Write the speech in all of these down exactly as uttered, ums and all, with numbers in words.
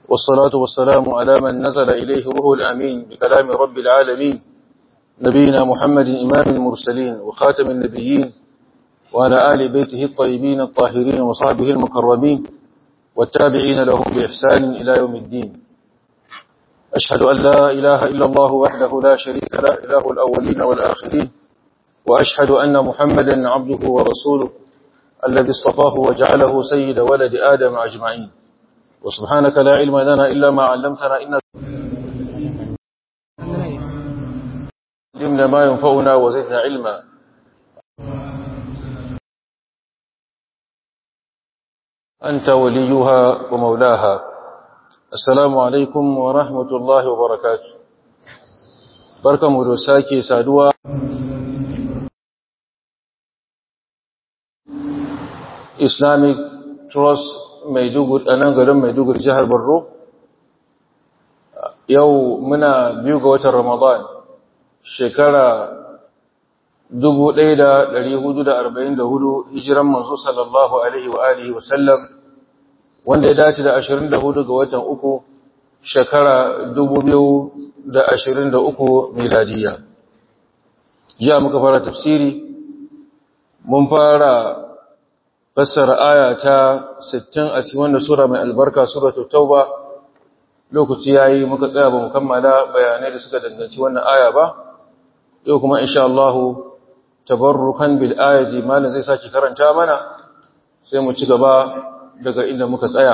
والصلاة والسلام على من نزل إليه روح الأمين بكلام رب العالمين نبينا محمد إمام المرسلين وخاتم النبيين وعلى آل بيته الطيبين الطاهرين وصحبه المكرمين والتابعين لهم بإحسان إلى يوم الدين. أشهد أن لا إله إلا الله وحده لا شريك له إله الأولين والآخرين، وأشهد أن محمدا عبده ورسوله الذي اصطفاه وجعله سيد ولد آدم أجمعين. وسبحانك لا علم لنا إلا ما علمتنا إنك علمنا ما ينفعنا وزدنا علما. أنت وليها ومولاها. السلام عليكم ورحمة الله وبركاته. بركة مرساكي سادوا Islamic Trust Maiduguri a nan garin Maiduguri jihar Borno. Yau muna biyu ga watan Ramadan shekara dubu ɗaya da ɗari hudu da arba'in da hudu hijiran manzo sallallahu alaihi wa alihi wa sallam, wanda ya dace da ashirin da hudu ga watan uku shekara dubu biyu da ashirin da uku miladiya. Jiya muka fara tafsiri, mun fara fassara aya ta sittin a cikin wannan sura mai albarka, suratul tauba. Lokaci yayi muka tsaya ba mu kammala bayanai da suka danganci wannan aya ba. Yau kuma insha Allah tabarrukan bil ayati malan zai saki karanta mana, sai mu ci gaba daga inda muka tsaya.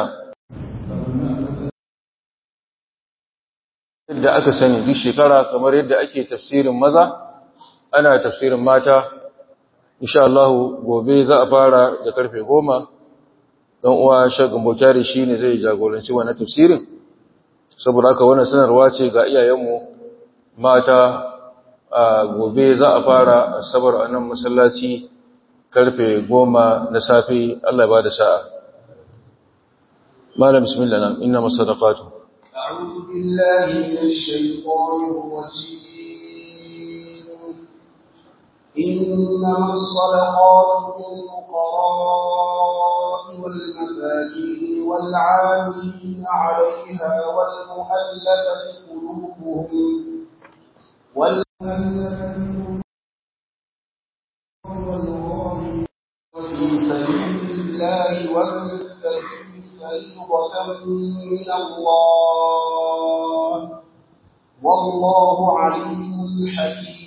Yadda aka sani duk shekara kamar yadda ake tafsirin maza ana tafsirin mata. Insha Allah gobe za a fara da karfe goma. Dan uwa Sheikh Bokari shine zai jagoranci wannan tafsirin. Saboda haka wannan sanarwa ce ga iyayenmu mata, a gobe za a fara asabar a nan masallaci karfe goma na safe. Allah ya bada sa'a. Malam bismillah. Nam inna masadaqatu. A'udhu billahi minash shaitanir rajim. إنما الصدقات للفقراء والمساكين والعاملين عليها والمؤلفة قلوبهم والمؤلفة والغارمين وفي سبيل الله وابن السبيل فريضة من الله والله عليم حكيم.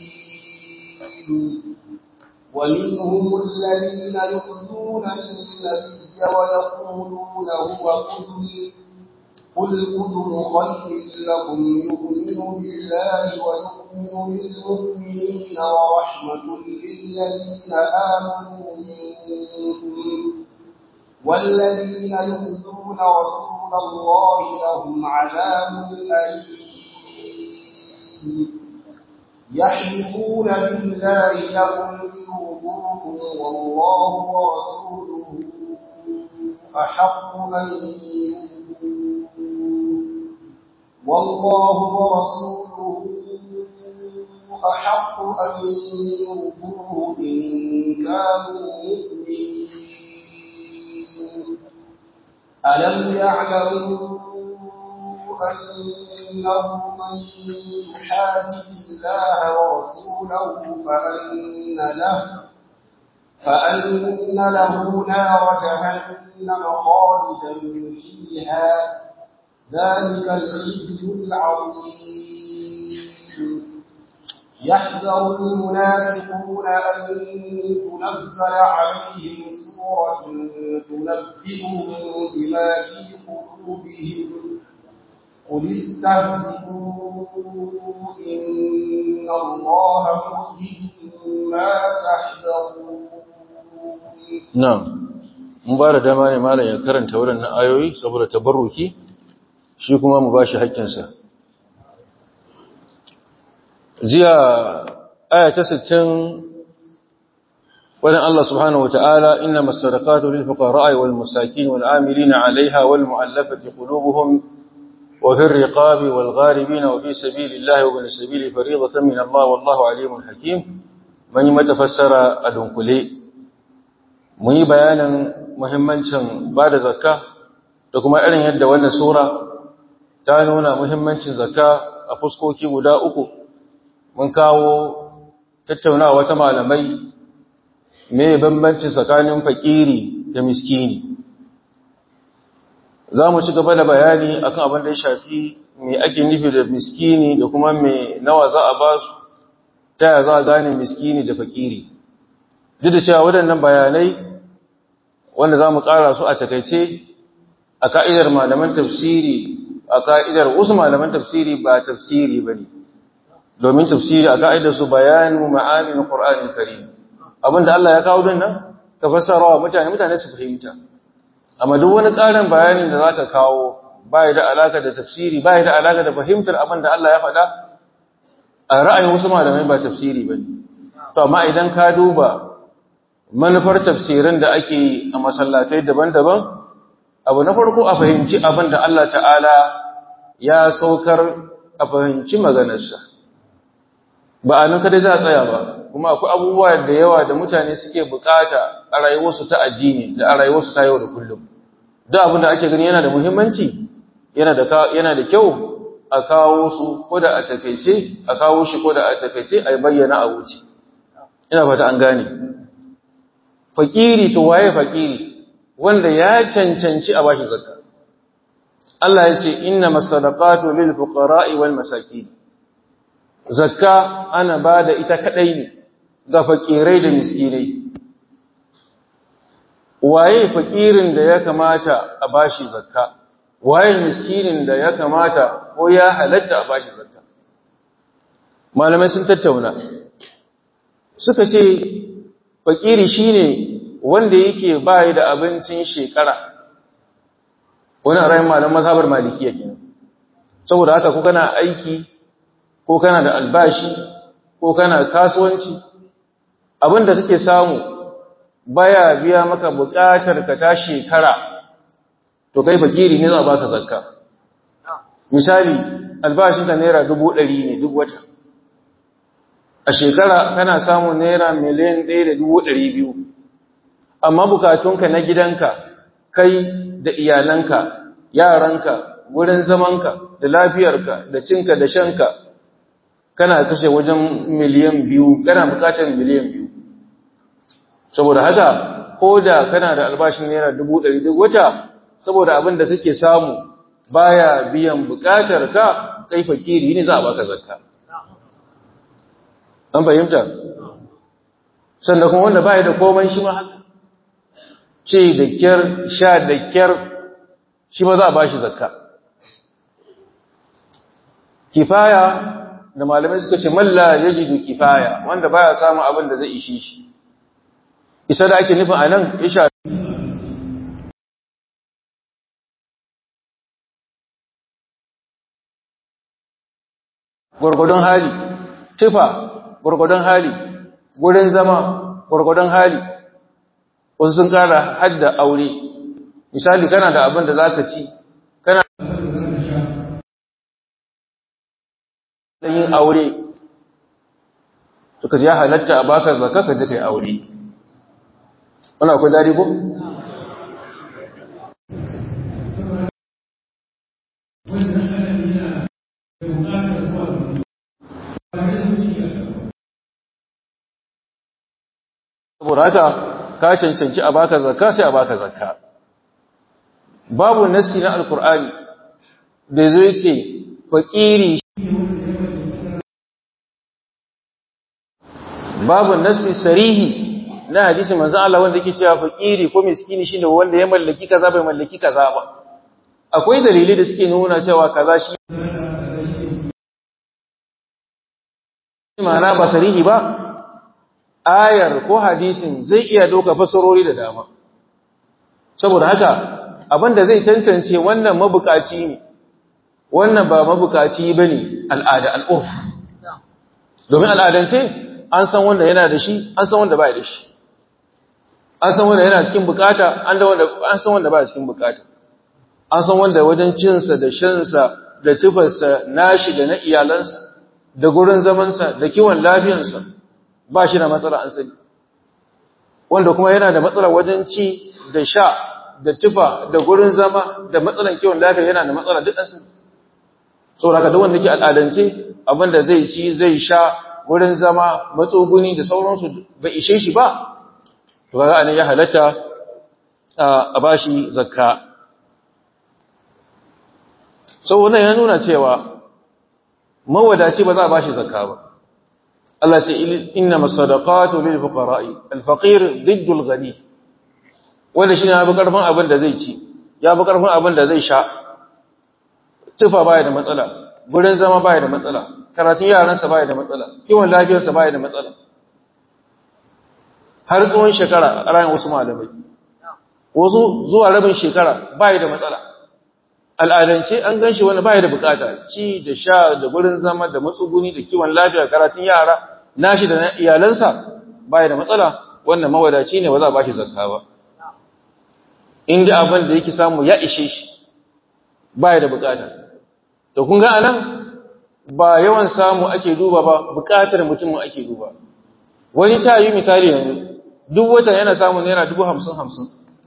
ومنهم الذين يؤذون النبي ويقولون هو أذن، قل أذن خير لكم يؤمن بالله ويؤمن بالمؤمنين ورحمة للذين آمنوا منكم، والذين يؤذون رسول الله لهم عذاب أليم. يحلفون بالله لهم ليرضوكم والله ورسوله أحق أن يرضوه والله ورسوله أحق أن يرضوه إن كانوا مؤمنين. ألم يعلموا أنه من يحادث الله ورسوله فأن له فأن له نار جهنم خالدا فيها، ذلك الخزي العظيم. يحذر المنافقون أن تنزل عليهم سورة تنبئهم بما في قلوبهم، قل استهزئوا إن الله مخرج ما تحذرون. نعم. mun ba da dama ne malam ya karanta waɗannan ayoyi saboda tabarruki, shi kuma mu bashi haƙƙinsa. Jiya aya ta sittin wadan Allah subhanahu wataala innamas sadaqatu lil fuqara'i wal masakin wal 'amilina 'alayha wal mu'allafati qulubuhum وفي الرقاب والغارمين وفي سبيل الله وابن السبيل فريضة من الله والله عليم حكيم. من يتفسر أدنكلي mun yi bayanin muhimmancin ba da zakka da kuma irin yadda wannan sura ta nuna muhimmancin zakka a fuskoki guda uku. Mun kawo tattaunawa ta malamai me bambanci tsakanin fakiri da miskini. Za mu ci gaba da bayani akan abin da ya shafi me ake nufi da miskini da kuma me nawa za a ba su, ta yaya za a gane miskini da fakiri. Duk da cewa waɗannan bayanai wanda za mu ƙara su a takaice a ka'idar malaman tafsiri, a ka'idar wasu malaman tafsiri ba tafsiri ba ne, domin tafsiri a ka'idar su bayanu ma'anin Qur'anin Karim. Abinda Allah ya kawo din nan ka fassara wa mutane mutane su fahimta. Amma duk wani ƙarin bayanin da zaka kawo bai da alaka da tafsiri, bai da alaka da fahimtar abinda Allah ya faɗa, a ra'ayin wasu malamai ba tafsiri bane. To amma idan ka duba manufar tafsirin da ake yi a masallatai daban-daban, abu na farko a fahimci abinda Allah ta'ala ya saukar, a fahimci maganarsa. Ba a nan kada za a tsaya ba, kuma akwai abubuwa da yawa da mutane suke bukata a rayuwarsu ta addini da a rayuwarsu ta yau da kullum. Duk abin da ake gani yana da muhimmanci, yana da yana da kyau a kawo su ko da a takeice, a kawo shi ko da a takeice a bayyana a wuce. Ina fata an gane. Fakiri to waye fakiri? Wanda ya cancanci a bashi zakka. Allah ya ce innamas sadaqatu lil fuqara'i wal masakin. Zakka ana bada ita kadai ne ga fakirai da miskinai. Waye fakirin da ya kamata a bashi zakka? Waye miskinin da ya kamata ko ya halatta a bashi zakka? Malamai sun tattauna. Suka ce fakiri shine wanda yake bai da abincin shekara. Wani ra'ayin malaman mazhabar Malikiya kenan. Saboda haka ko kana aiki ko kana da albashi ko kana kasuwanci, abinda kake samu baya biya maka buƙatar ka ta shekara, to kai fakiri ne za a baka zakka. Misali, albashinka naira dubu ɗari ne duk wata, a shekara kana samun naira miliyan ɗaya da dubu ɗari biyu, amma bukatunka na gidanka, kai da iyalanka, yaranka, wurin zamanka, da lafiyarka, da cinka da shanka, kana kashe wajen miliyan biyu, kana bukatar miliyan biyu. Saboda haka, ko da kana da albashin naira dubu ɗari duk wata, saboda abin da kake samu baya biyan bukatar ka, kai fakiri ne za a baka zakka. An fahimta? Sannan kuma wanda baya da komai shi ma haka. Ce da kyar, sha da kyar, shi ma za a bashi zakka. Kifaya da malamai suka ce malla yajidu kifaya, wanda baya samun abin da zai ishe shi. Isa da ake nufin anan ya sha gurgudun hali, tufa gurgudun hali, gurin zama gurgudun hali. Wasu sun kara hadda aure. Misali kana da abin da zaka ci, kana da yin aure, to kaje ya halatta a baka zakka ka je kai aure. Wannan akwai dadi ko? Saboda haka ka cancanci a baka zakka sai a baka zakka. Babu nassi na alkur'ani da zai ce fakiri, babu nassi sarihi na hadisi manzon Allah wanda yake cewa fakiri ko miskini shine wanda ya mallaki kaza bai mallaki kaza ba. Akwai dalilai da suke nuna cewa kaza shi ma'ana ba sarihi ba, ayar ko hadisin zai iya doka fasarori da dama. Saboda haka abinda zai tantance wannan mabukaci ne, wannan ba mabukaci bane, al'ada al'urf. Domin al'adance an san wanda yana da shi, an san wanda bai da shi. An san wanda yana cikin bukata, an san wanda bai cikin bukata. An san wanda wajen cinsa da shansa da tufarsa nashi da na iyalansa da gurin zamansa da kiwon lafiyarsa ba shi da matsala an sani. Wanda kuma yana da matsala wajen ci da sha da tufa da gurin zama da matsalan kiwon lafiya yana da matsala duk an sani. saboda ka duk wanda yake al'adance abinda zai ci zai sha wurin zama matsuguni da sauransu bai ishe shi ba to kaga anan ya halatta a bashi zakka saboda ya nuna cewa mawadaci ba za a bashi zakka ba Allah ce innamas sadaqatu lil fuqara'i al faqir ضد al-ghani wanda shi ne ya bi karfin abin da zai ci ya bi karfin abin da zai sha tufa baya da matsala gurin zama baya da matsala karatun yaransa baya da matsala kiwon lafiyarsa baya da matsala har tsawon shekara a ranar wasu malamai wasu zuwa rabin shekara baya da matsala al'adance an ganshi wani baya da bukata ci da sha da gurin zama da matsuguni da kiwon lafiya karatun yara nashi da na iyalansa baya da matsala wannan mawadaci ne ba za a bashi zakka ba inda abin da yake samu ya ishe shi baya da bukata to kun ga anan ba yawan samu ake duba ba bukatar mutumin ake duba wani ta yi misali yanzu duk wata yana samun naira dubu hamsin hamsin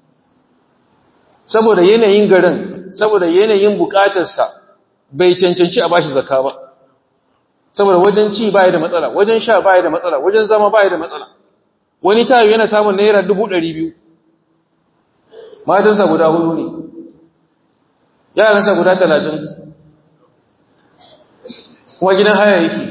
saboda yanayin garin saboda yanayin bukatarsa bai cancanci a bashi zakka ba saboda wajen ci baya da matsala wajen sha baya da matsala wajen zama baya da matsala wani ta yi yana samun naira dubu ɗari biyu matansa guda hudu ne yaransa guda talatin kuma gidan haya yake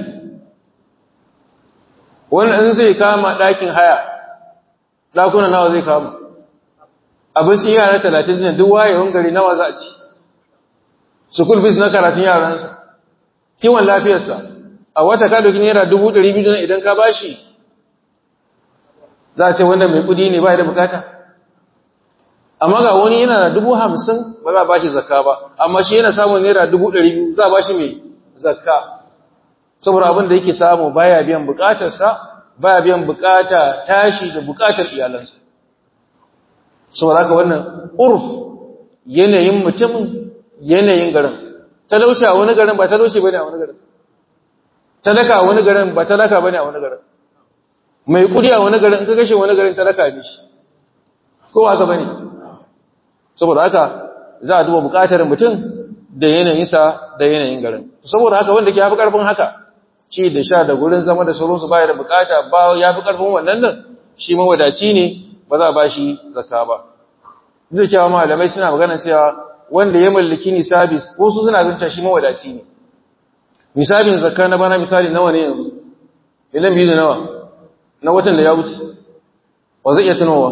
wani in zai kama ɗakin haya ɗakuna nawa zai kama abincin yara talatin ne duk wayewan gari nawa za a ci sukul bis na karatun yaransa kiwon lafiyarsa a wata ka doki naira dubu ɗari biyu idan ka bashi za a ce wanda mai kudi ne ba da bukata amma ga wani yana da dubu hamsin ba za a bashi zakka ba amma shi yana samun naira dubu ɗari biyu za a bashi mai zakka saboda abin da yake samu baya biyan bukatarsa baya biyan bukata tashi da bukatar iyalansa saboda haka wannan urf yanayin mutumin yanayin garin talauci a wani garin ba talauci bane a wani garin talaka a wani garin ba talaka bane a wani garin mai kudi a wani garin in ka kashe wani garin talaka ne shi ko haka bane saboda haka za a duba bukatar mutum da yanayinsa da yanayin garin saboda haka wanda ke hafi karfin haka ci da sha da gurin zama da sauransu baya da bukata ba ya fi karfin wannan nan shi mawadaci ne ba za a ba shi zakka ba zai cewa malamai suna magana cewa wanda ya mallaki nisabis ko su suna zanta shi mawadaci ne nisabin zakka na bana misali nawa ne yanzu idan biyu da nawa na watan da ya wuce ba zai iya tunowa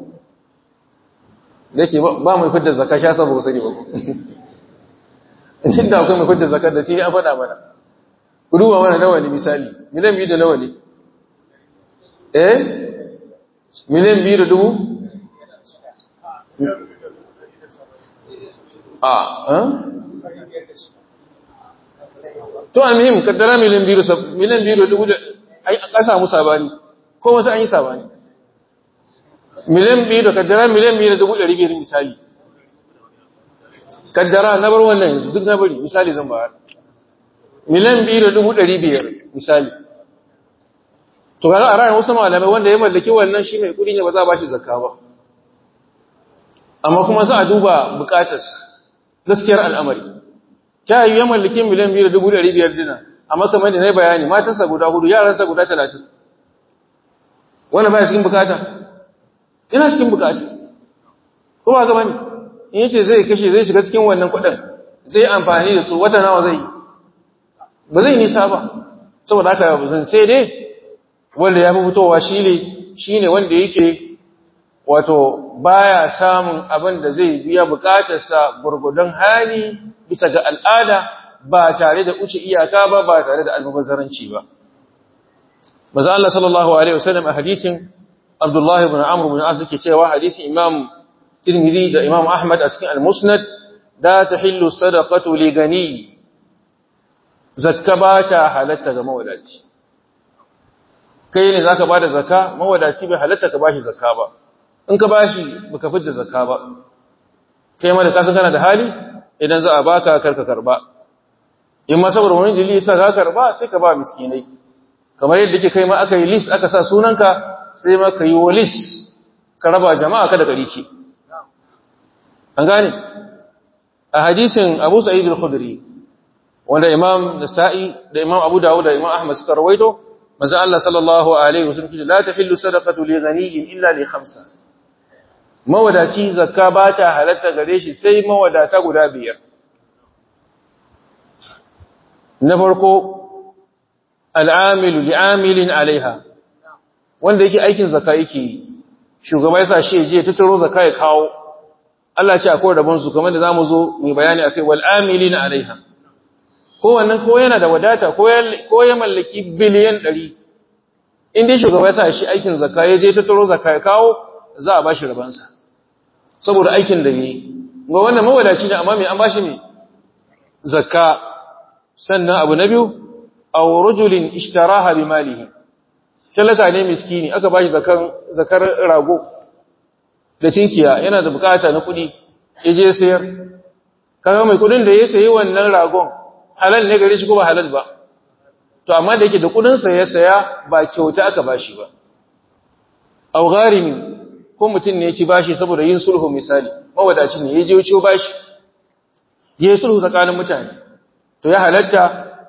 da yake ba mai fitar zakka sha saboda sani ba inda akwai mai fitar zakka da shi an faɗa mana ku duba mana nawa ne misali miliyan biyu da nawa ne eh miliyan biyu da dubu a to almuhim kaddara miliyan biyu miliyan biyu da dubu da ai an samu sabani ko wasu an yi sabani miliyan biyu da kaddara miliyan biyu da dubu ɗari biyar misali kaddara na bar wannan yanzu duk na bari misali zan ba miliyan biyu da dubu ɗari biyar misali to ga a ranar wasu malamai wanda ya mallaki wannan shi mai kudi ne ba za a ba shi zakka ba amma kuma za a duba bukatar gaskiyar al'amari ta yi ya mallaki miliyan biyu da dubu ɗari biyar dina amma kamar da na yi bayani matarsa guda hudu yaransa guda talatin wanda ba ya cikin bukata ina cikin bukata kuma gaba ne in yace zai kashe zai shiga cikin wannan kudin zai amfani da su wata nawa zai ba zai nisa ba saboda haka zan sai dai wanda ya fi fitowa shi ne wanda yake wato baya samun abin da zai biya bukatarsa gurgudan hali bisa ga al'ada ba tare da uce iyaka ba ba tare da almubazzaranci ba maza Allah sallallahu alaihi wasallam a hadisin Abdullah ibn Amr ibn Az yake cewa hadisin Imam Tirmidhi da Imam Ahmad a cikin Al-Musnad da tahillu sadaqatu li gani zakka ba ta halatta ga mawadaci kai ne zaka bada zakka mawadaci bai halatta ka bashi zakka ba in ka bashi baka fitar zakka ba kai ma da kasan kana da hali idan za a baka karka karba in ma saboda wani dalili yasa ka karba sai ka ba miskinai kamar yadda ke kai ma aka yi list aka sa sunanka sai ma ka yi wa list ka raba jama'a ka da gari ce an gane a hadisin Abu Sa'id al-Khudri wanda Imam Nasa'i da Imam Abu Dawud da Imam Ahmad suka rawaito manzo Allah sallallahu alaihi wasallam ce la tahillu sadaqatu li ghaniyyin illa li khamsa mawadaci zakka ba ta halatta gare shi sai mawadata guda biyar na farko al'amilu li'amilin alaiha wanda yake aikin zakka yake shugaba yasa shi je tattaro zakka ya kawo Allah ce akwai rabon su kamar da zamu zo mu bayani akai wal amilina alaiha ko wannan ko yana da wadata ko ya mallaki biliyan ɗari in dai shugaba yasa shi aikin zakka ya je tattaro zakka ya kawo za a bashi rabon sa saboda aikin da yayi ga wannan mawadaci ne amma me an bashi ne zakka sannan abu na biyu aw rajulin ishtaraha bi malihi talaka ne miskini aka bashi zakan zakar rago da tinkiya yana da bukata na kudi yaje sayar kaga mai kudin da ya sayi wannan ragon halal ne gare shi ko ba halal ba to amma da yake da kudin sa ya saya ba kyauta aka bashi ba aw gharimi ko mutun ne ya ci bashi saboda yin sulhu misali mawadaci ne yaje ciwo bashi yayi sulhu tsakanin mutane to ya halatta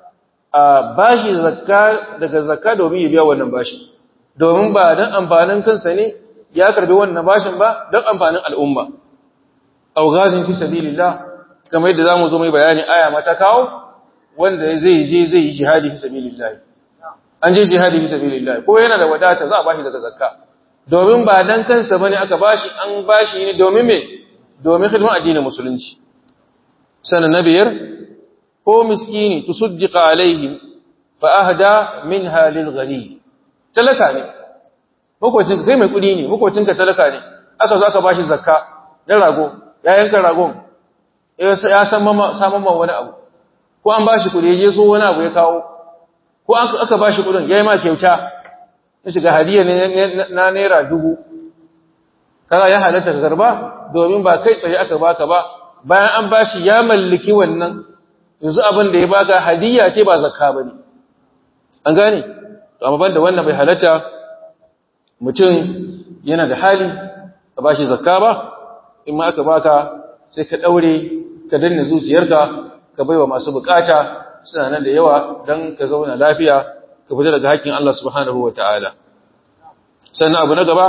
a bashi zakka daga zakka domin ya biya wannan bashi domin ba dan amfanin kansa ne ya karbi wannan bashin ba dan amfanin al'umma aw ghazin fi sabilillah kamar yadda zamu zo mai bayani aya mata kawo wanda zai je zai yi jihadi fi sabilillah an je jihadi fi sabilillah ko yana da wadata za a bashi daga zakka domin ba dan kansa bane aka bashi an bashi ne domin me domin hidimar addinin musulunci sanan nabiyar ko miskini tusuddiqa alaihim fa ahda minha lil ghani talaka ne makocin kai mai kudi ne makocin ka talaka ne aka zo aka bashi zakka na rago ya yanka ragon ya san mama saman ma wani abu ko an bashi kudi je so wani abu ya kawo ko aka bashi kudin yayi ma kyauta ya shiga hadiya ne na naira dubu kaga ya halatta ka karba domin ba kai tsaye aka baka ba bayan an bashi ya mallaki wannan yanzu abin da ya baka hadiyya ce ba zakka bane an gane to amma banda wannan bai halatta mutum yana da hali ka bashi zakka ba in ma aka baka sai ka daure ka danna zuciyarka ka baiwa masu bukata suna nan da yawa dan ka zauna lafiya ka fita daga hakkin Allah subhanahu wataala sannan abu na gaba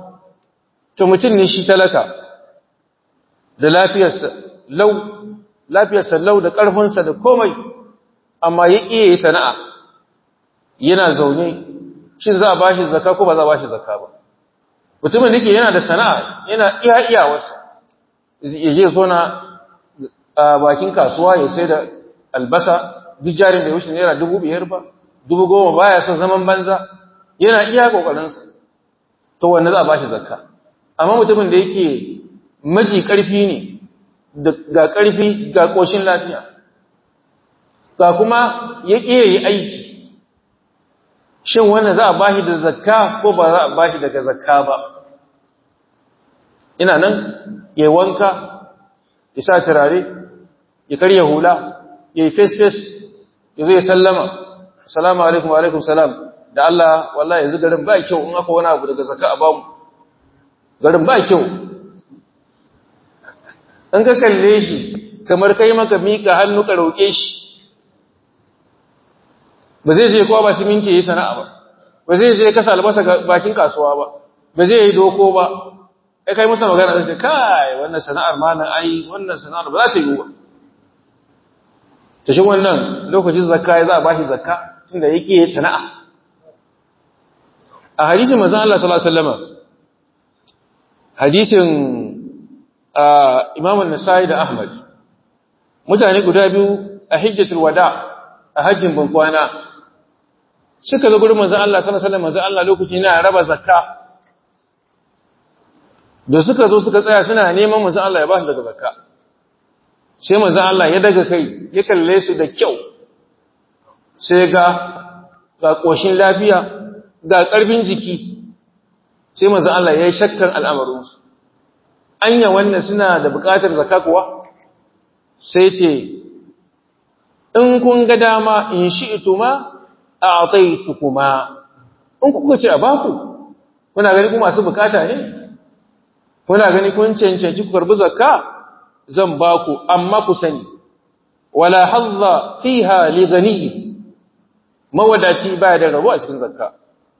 to mutum ne shi talaka da lafiyarsa lau lafiyarsa lau da ƙarfinsa da komai amma ya ƙi yi sana'a yana zaune shi za a ba shi zaka ko ba za a ba shi zaka ba mutumin da ke yana da sana'a yana iya iyawarsa ya je zona a bakin kasuwa ya sai da albasa duk jarin da ya wuce naira dubu biyar ba dubu goma ba ya son zaman banza yana iya ƙoƙarinsa to wanda za a ba shi zaka amma mutumin da yake maji ƙarfi ne ga ƙarfi ga ƙoshin lafiya ga kuma ya ƙiye yi aiki shin wannan za a bashi da zakka ko ba za a bashi daga zakka ba ina nan ya wanka ya sa turare ya karya hula ya yi face-face ya zo ya sallama salamu alaikum wa alaikum salam da Allah wallahi yanzu garin ba kyau in aka wani abu daga zakka a bamu garin ba kyau an ka kalle shi kamar kai maka mika hannu ka roƙe shi ba zai je kowa ba siminti yi sana'a ba ba zai je kasa albasa bakin kasuwa ba ba zai yi doko ba ai kai masa magana zai ce kai wannan sana'ar ma nan ai wannan sana'ar ba za ta yi ba ta shi wannan lokacin zakka ya za a bashi zakka tunda yake yi sana'a a hadisin manzon Allah sallallahu alaihi wasallam hadisin Imam An-Nasa'i da Ahmad mutane guda biyu a hijjatul wada a hajjin bankwana suka zo gurin manzon Allah sallallahu alaihi wasallam manzon Allah lokacin yana raba zakka da suka zo suka tsaya suna neman manzon Allah ya ba su daga zakka sai manzon Allah ya daga kai ya kalle su da kyau sai ga ga koshin lafiya ga karbin jiki sai manzon Allah ya yi shakkan al'amarinsu anya wannan suna da buƙatar zakka kuwa sai ce in kun ga dama in shi'tuma a'taytukuma in kuka ce a baku kuna gani ku masu bukata ne kuna gani kun cancanci ku karbi zakka zan baku amma ku sani wala hadda fiha li ghani mawadaci ba da rabo a cikin zakka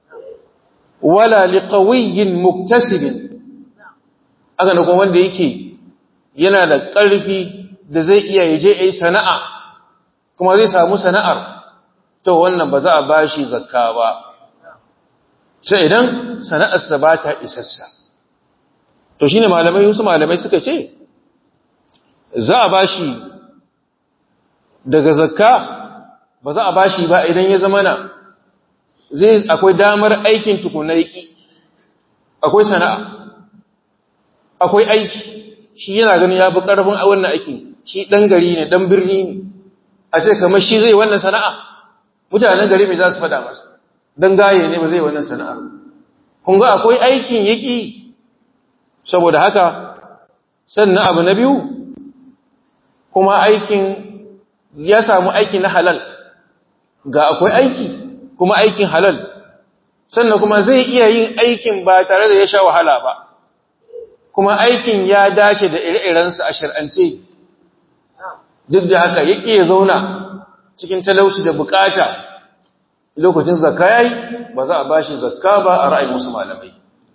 wala li qawiyyin muktasibin aka ne kuma wanda yake yana da ƙarfi da zai iya yaje yayi sana'a kuma zai samu sana'ar to wannan ba za a bashi zakka ba sai idan sana'arsa ba ta isassa to shine malamai wasu malamai suka ce za a bashi daga zakka ba za a bashi ba idan ya zama na zai akwai damar aikin tukunai akwai sana'a akwai aiki shi yana ganin ya fi ƙarfin a wannan aikin shi ɗan gari ne ɗan birni ne a ce kamar shi zai wannan sana'a mutanen gari mai za su faɗa masa don gaye ne ba zai wannan sana'a kun ga akwai aikin yaki saboda haka sannan abu na biyu kuma aikin ya samu aiki na halal ga akwai aiki kuma aikin halal sannan kuma zai iya yin aikin ba tare da ya sha wahala ba kuma aikin ya dace da ire-irensu a shir'ance duk da haka yake ya zauna cikin talauci da bukata lokacin zakka yayi ba za a bashi zakka ba a ra'ayin wasu malamai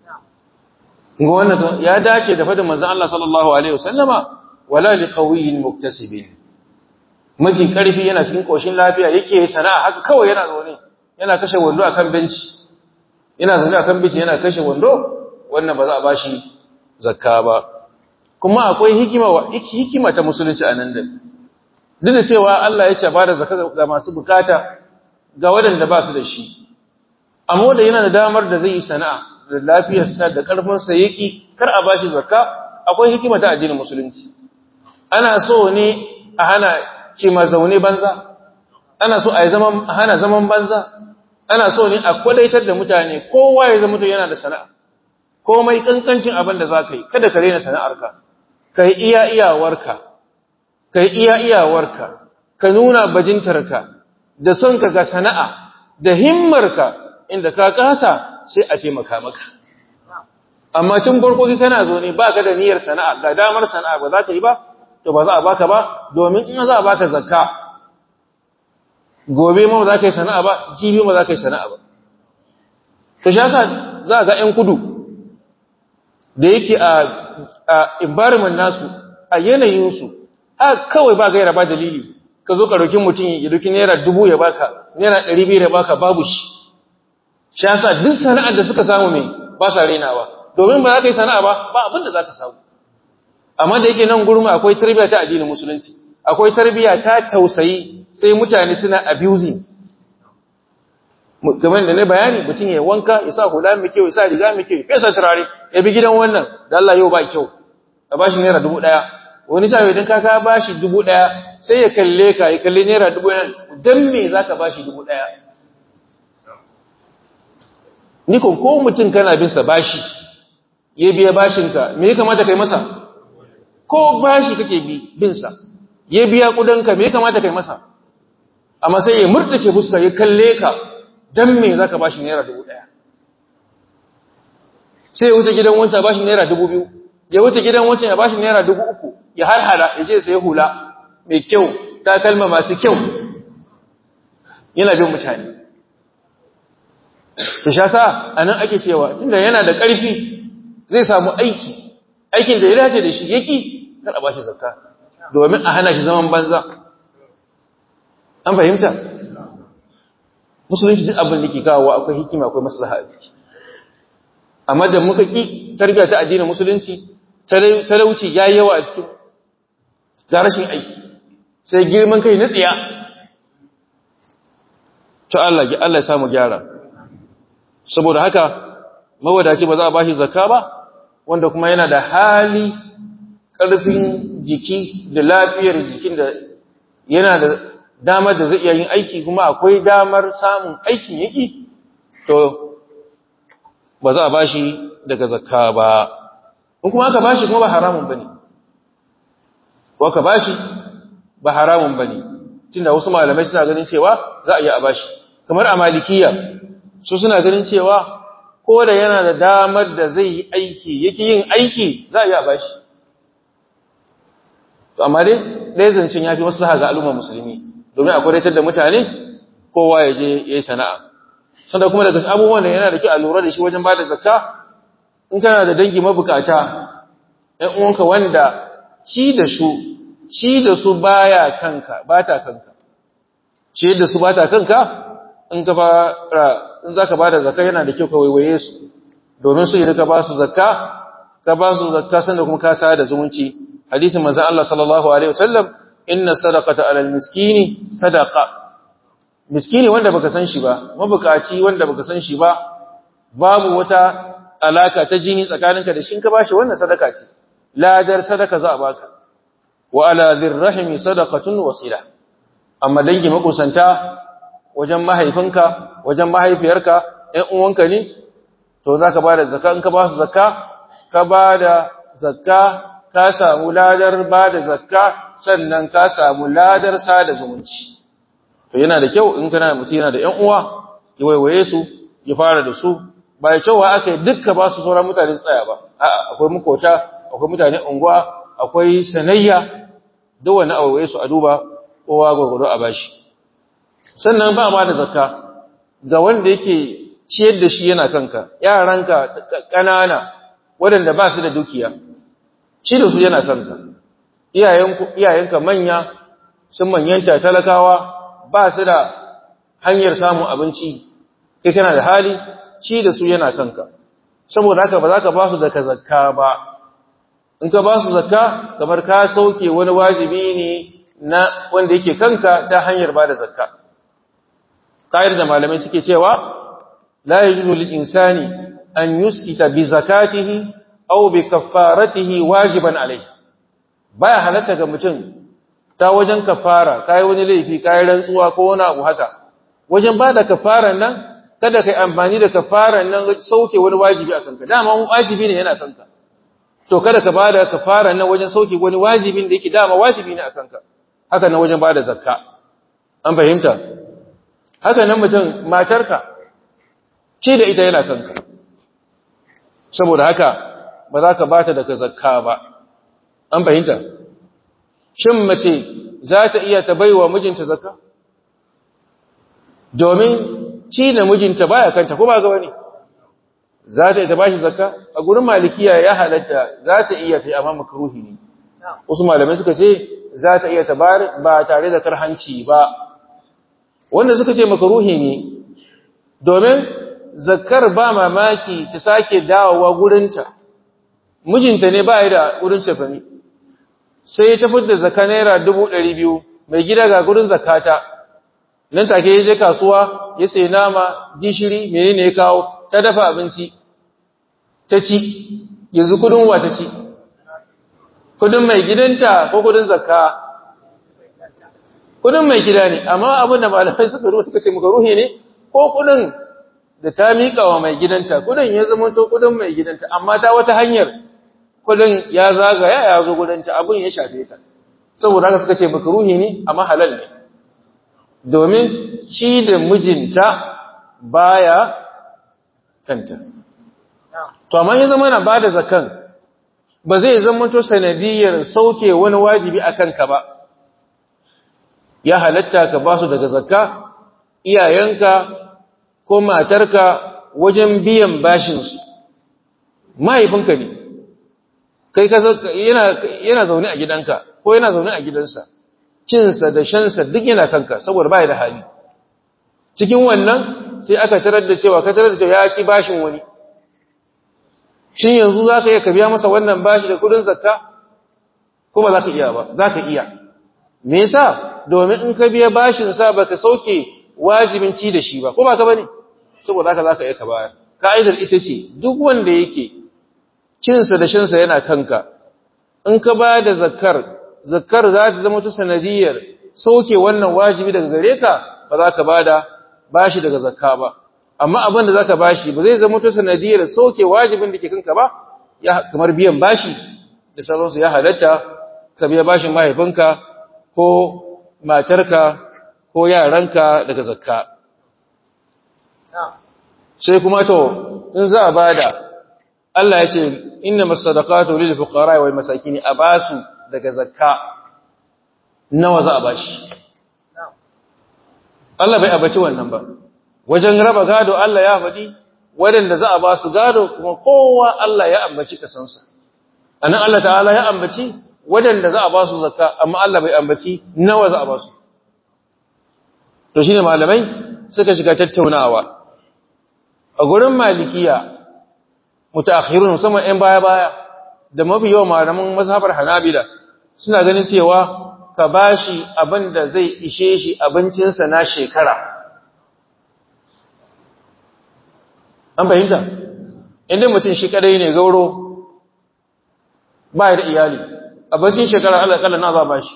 ga wannan ya dace da fadin manzon Allah sallallahu alaihi wasallama wala liqawiyyin muktasibin miji karfi yana cikin koshin lafiya yake sana'a haka kawai yana zaune yana kashe wando akan benci yana zaune akan benci yana kashe wando wannan ba za a bashi zakka ba kuma akwai hikima hikima ta musulunci anan da duk da cewa Allah ya ce ba da zakka ga masu bukata ga waɗanda ba su da shi amma da yana da damar da zai yi sana'a da lafiyarsa da ƙarfinsa yaki kar a bashi zakka akwai hikima ta addinin musulunci ana so ne a hana ce ma zaune banza ana so a yi zaman a hana zaman banza ana so ne a kwadaitar da mutane kowa ya zama to yana da sana'a komai kankancin abin da za ka yi kada ka rena sana'arka ka yi iya iyawarka ka yi iya iyawarka ka nuna bajintarka da son ka ga sana'a da himmarka inda ka kasa sai a taimaka maka amma tun farko kana zo ne baka da niyyar sana'a ga damar sana'a ba za ka yi ba to ba za a baka ba domin in za a baka zakka gobe ma ba za ka yi sana'a ba jibi ma za ka yi sana'a ba to shi yasa za ga ƴan kudu da yake a environment nasu a yanayinsu a kawai ba gaira ba dalili ka zo ka roki mutum ya doki naira dubu ya baka naira ɗari biyu ya baka babu shi shi yasa duk sana'ar da suka samu mai ba sa renawa domin ba za ka yi sana'a ba ba abin da za ka samu amma da yake nan gurma akwai tarbiyya ta addinin musulunci akwai tarbiyya ta tausayi sai mutane suna abusing kamar da ne bayani mutum ya wanka ya sa hula mai kyau ya sa riga mai kyau ya fesa turare ya bi gidan wannan da Allah yau ba kyau a bashi naira dubu ɗaya wani sa idan ka ka bashi dubu ɗaya sai ya kalle ka ya kalle naira dubu ɗaya dan me zaka bashi dubu ɗaya ni ko ko mutum kana bin sa bashi ya biya bashin ka me ya kamata kai masa ko bashi kake bi bin sa ya biya kudin ka me ya kamata kai masa amma sai ya murtake fuska ya kalle ka dan me zaka bashi naira dubu ɗaya sai ya wuce gidan wancan bashi naira dubu biyu ya wuce gidan wancan ya bashi naira dubu uku ya harhada ya je sai hula mai kyau takalma masu kyau yana bin mutane to sha sa anan ake cewa tunda yana da ƙarfi zai samu aiki aikin da ya dace da shi yake kar a bashi zakka domin a hana shi zaman banza an fahimta musulunci duk abin da ke kawo akwai hikima akwai maslaha a ciki amma da muka ki tarbiyya ta addinin musulunci talauci yayi yawa a cikin ga rashin aiki sai girman kai na tsiya to Allah ya Allah ya samu gyara saboda haka mawadaci ba za a bashi zakka ba wanda kuma yana da hali ƙarfin jiki da lafiyar jikin da yana da damar da zai iya yin aiki kuma akwai damar samun aikin yake to ba za a bashi daga zakka ba in kuma aka bashi kuma ba haramun bane ko aka bashi ba haramun bane tunda wasu malamai suna ganin cewa za a iya a bashi kamar a malikiya su suna ganin cewa ko da yana da damar da zai yi aiki yake yin aiki za a iya a bashi to amma dai dai zancin yafi maslaha ga al'umma musulmi domin akwai raitar da mutane kowa ya je yayi sana'a sanda kuma daga abubuwan da yana da kyau a lura da shi wajen bada zakka in kana da dangi mabukata ɗan uwanka wanda shi da su shi da su baya kanka bata kanka shi da su bata kanka in ka fara in zaka bada zakka yana da kyau ka waiwaye su domin su idan ka ba su zakka ka ba su zakka sanda kuma ka sa da zumunci hadisin manzon Allah sallallahu alaihi wasallam inna sadaqata alal miskini sadaqa miskini wanda baka san shi ba mabukaci wanda baka san shi ba babu wata alaka ta jini tsakaninka da shi ka bashi wannan sadaka ce ladar sadaka za a baka wa ala dhirrahimi sadaqatun wasila amma dangi makusanta wajen mahaifinka wajen mahaifiyarka ɗan uwanka ne to zaka bada zakka in ka ba su zakka ka bada zakka ka samu ladar bada zakka sannan ka samu ladar sada zumunci to yana da kyau in kana mutum yana da ƴan uwa ya waiwaye su ya fara da su ba ya cewa aka yi dukka ba su sauran mutane tsaya ba a'a akwai makota akwai mutane unguwa akwai sanayya duk wani waiwaye su a duba kowa gwagwado a bashi sannan ba ma da zakka ga wanda yake ciyar da shi yana kanka yaranka ƙanana waɗanda ba su da dukiya shi da su yana kanka iyayenka manya sun manyanta talakawa ba su da hanyar samun abinci kai kana da hali shi da su yana kanka saboda haka ba za ka ba su daga zakka ba in ka ba su zakka kamar ka sauke wani wajibi ne na wanda yake kanka ta hanyar ba da zakka ƙa'idar da malamai suke cewa la yajuzu lil insani an yuskita bi zakatihi aw bi kaffaratihi wajiban alayhi baya halatta ga mutum ta wajen kafara kai wani laifi kai rantsuwa ko wani abu haka wajen bada kafaran nan kada kai amfani da kafaran nan sauke wani wajibi akan ka dama wajibi ne yana kanka to kada ka bada kafaran nan wajen sauke wani wajibin da yake dama wajibi ne akan ka haka nan wajen bada zakka an fahimta haka nan mutum matarka ce da ita yana kanka saboda haka ba za ka bata daga zakka ba an fahimta shin mace za ta iya ta baiwa mijinta zakka domin ci da mijinta baya kanta ko ba ga wani za ta iya ta bashi zakka a gurin malikiya ya halatta za ta iya ta amma makruhi ne wasu malamai suka ce za ta iya ta ba tare da karhanci ba wanda suka ce makruhi ne domin zakkar ba mamaki ta sake dawowa gurinta mijinta ne ba ya da gurin cefane sai ta fitar zakka naira dubu ɗari biyu mai gida ga gurin zakata nan take ya je kasuwa ya sai nama gishiri menene ya kawo ta dafa abinci ta ci yanzu kudin wa ta ci kudin mai gidanta ko kudin zakka kudin mai gida ne amma abin da malamai suka ruwa suka ce muka ruhi ne ko kudin da ta miƙa wa mai gidanta kudin ya zama to kudin mai gidanta amma ta wata hanyar kudin ya zagaya ya zo gudanta abin ya shafe ta saboda haka suka ce makruhi ne amma halal ne domin shi da mijinta baya kanta to amma ya zama na bada zakan ba zai zama to sanadiyar sauke wani wajibi akan ka ba ya halatta ka ba su daga zakka iyayenka ko matarka wajen biyan bashinsu mahaifinka ne kai ka yana yana zaune a gidanka ko yana zaune a gidansa cinsa da shansa duk yana kanka saboda bai da hali cikin wannan sai aka tarar da cewa ka tarar da cewa ya ci bashin wani shin yanzu zaka iya ka biya masa wannan bashi da kudin zakka ko ba zaka iya ba zaka iya me yasa domin in ka biya bashin sa baka sauke wajibin ci da shi ba ko ba ka bane saboda haka zaka iya ka bayar ka'idar ita ce duk wanda yake cinsa da shansa yana kanka in ka ba da zakkar zakkar za ta zama ta sanadiyar sauke wannan wajibi daga gare ka ba za ka ba da bashi daga zakka ba amma abin da za ka bashi ba zai zama ta sanadiyar sauke wajibin da ke kanka ba ya kamar biyan bashi da sauransu ya halatta ka biya bashin mahaifinka ko matarka ko yaranka daga zakka sai kuma to in za a bada Allah ya ce inna masadaqatu lil fuqara wal masakin abasu daga zakka nawa za a bashi Allah bai abaci wannan ba wajen raba gado Allah ya faɗi waɗanda za a ba su gado kuma kowa Allah ya ambaci kasansa anan Allah ta'ala ya ambaci waɗanda za a ba su zakka amma Allah bai ambaci nawa za a ba su to shine malamai suka shiga tattaunawa a gurin malikiya mutaakhirun musamman ɗan baya-baya da mafi yawan malaman mazhabar Hanabila suna ganin cewa ka bashi abin da zai ishe shi abincinsa na shekara an fahimta inda mutum shi kadai ne gauro ba da iyali abincin shekara alaƙalla na za ba shi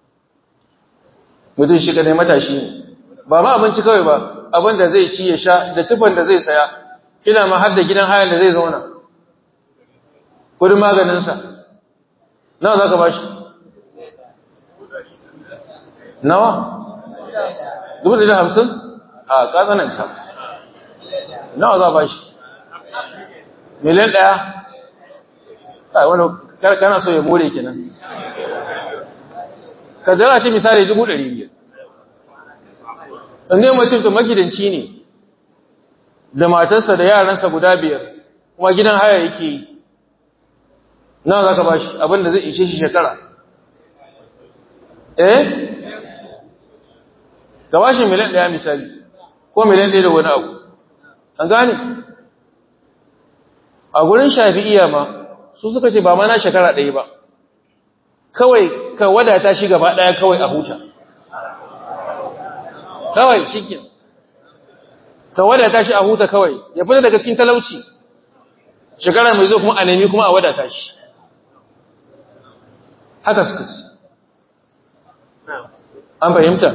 mutum shi kadai matashi ne ba ma abinci kawai ba abin da zai ci ya sha da tufan da zai saya kina ma har da gidan hayan da zai zauna kudin maganinsa nawa za ka ba shi nawa? dubu da hamsin? a ƙatsananta nawa za ba shi miliyan ɗaya? a wani kana so ya more kenan ka zara shi misali dubu ɗari biyar inda mutum to magidanci ne da matarsa da yaransa guda biyar kuma gidan haya yake yi nawa za ka ba shi abinda zai ishe shi shekara eh ka ba shi miliyan ɗaya misali ko miliyan ɗaya da wani abu an gane a gurin shafi'iya ma su suka ce ba ma na shekara ɗaya ba kawai ka wadata shi gaba ɗaya kawai a huta kawai cikin ka wadata shi a huta kawai ya fita daga cikin talauci shekara mai zo kuma a nemi kuma a wadata shi haka suka ce an fahimta